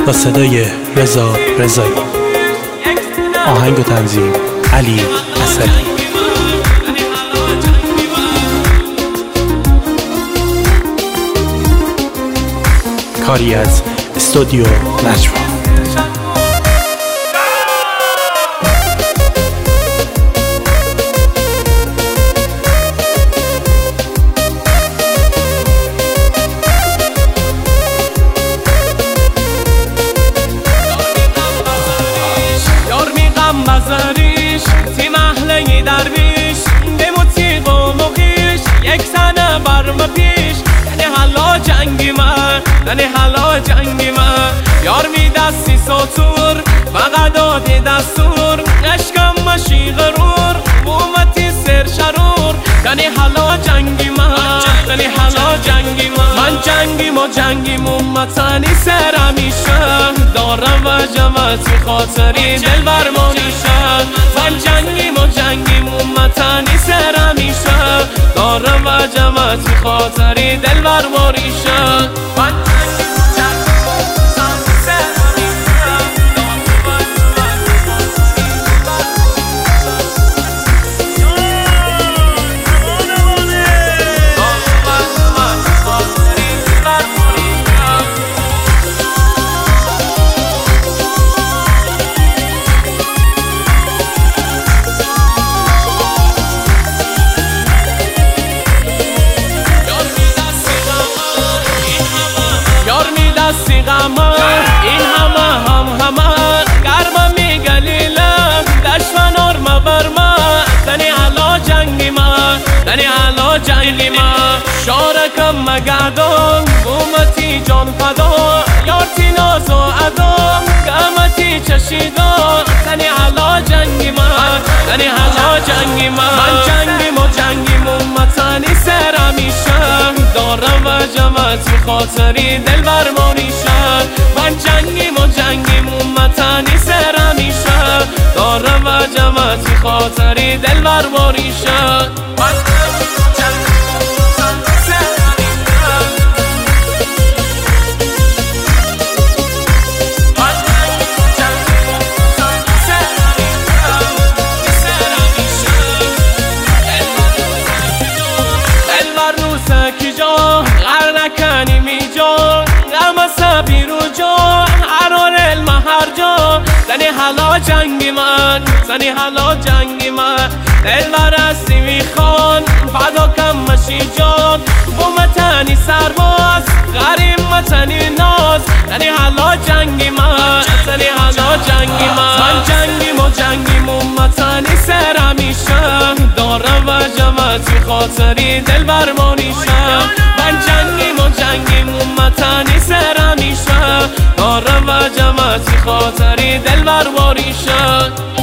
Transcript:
با صدای رضا رضایی، آهنگ و تنظیم علی اصلی. کاری از استودیو نجوا. بزاریش تیم اهلی درویش به موسیقی و مخیش یک سنه برم پیش یعنی حالا جنگی من یار می دستی سطور فقط دادی دستور عشقم مشی غرور قومتی سر شرور یعنی حالا جنگی من جنگیم امتنی سر همیشه دارم و جمعتی خاطری دل برمانیشه من جنگیم امتنی سر همیشه دارم و جمعتی خاطری دل برمانیشه این همه گرم میگلیله دشمن ارما برما تنی حالا جنگی ما شارکم مگردان قومتی جان فدا یارتی ناز و ادا قامتی چشیدان تنی حالا جنگی ما من جنگیم امتنی سر همیشه دارم و جمعتی خاطری دل برمانیشه من جنگیم امتنی سر همیشه دارم و جمعتی خاطری دل برمانیشه غرنکنی می جا غم سبی رو جا حرار المهر جا زنی حالا جنگی من دل برستی می خان فدا کم مشی جان بومتنی سرباز غریم متنی ناز زنی حالا جنگی من جنگیم امتنی سر همیشه دارم و جمعتی خاطری دل برمانیشه من جنگیم امتنی سر همیشه دارم و جمعتی خاطری دل برمانیشه